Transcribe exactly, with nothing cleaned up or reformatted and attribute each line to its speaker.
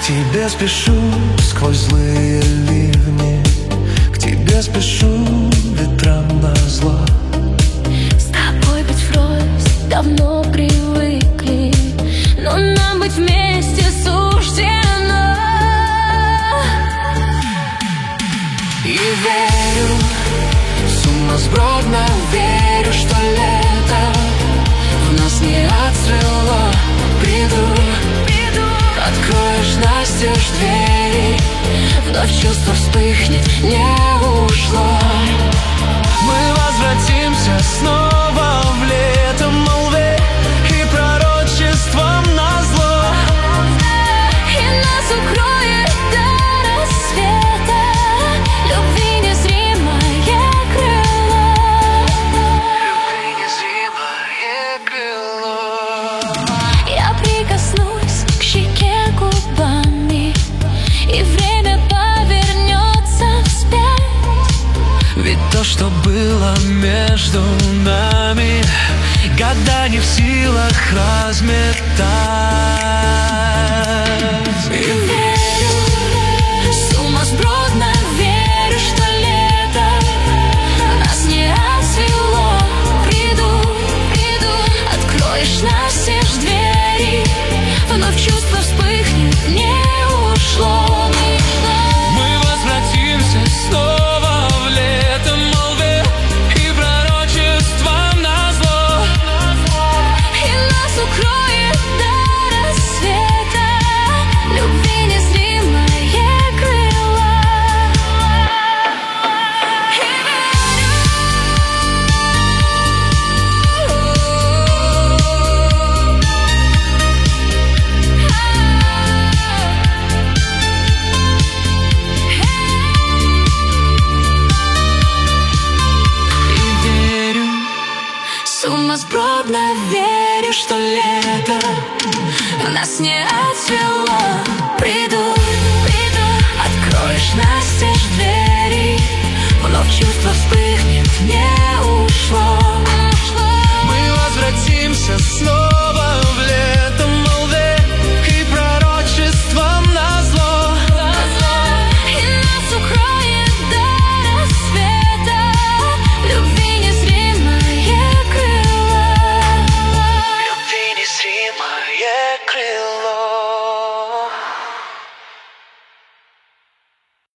Speaker 1: тебе спешу сквозь злые ливни, к тебе спешу ветрам назло.
Speaker 2: С тобой быть врозь давно привыкли, но нам быть вместе суждено.
Speaker 1: И верю, сумасбродно верю, что лето в нас не отцвело. Приду,
Speaker 2: Приду,
Speaker 1: откроешь настежь двери, вновь чувство вспыхнет, не ушло. Мы возвратимся снова в лето, молве и пророчеством назло.
Speaker 2: и нас укроет до рассвета любви незримое крыло.
Speaker 1: Любви незримое крыло.
Speaker 2: Я прикоснусь к щеке губами, и время повернется вспять.
Speaker 1: Ведь то, что было между нами, года не в силах разметать. И
Speaker 2: Верю, сумасбродно верю, что лето нас не отцвело. Приду, приду, откроешь настежь двери, вновь чувство вспыхнет, не ушло.
Speaker 1: мы возвратимся снова в лето, молве и пророчеством назло.
Speaker 2: И нас укроет до рассвета любви незримое крыло. И
Speaker 1: верю, сумасбродно верю, что лето нас не отцвело. Приду, приду, откроешь настежь двери, вновь чувство вспыхнет.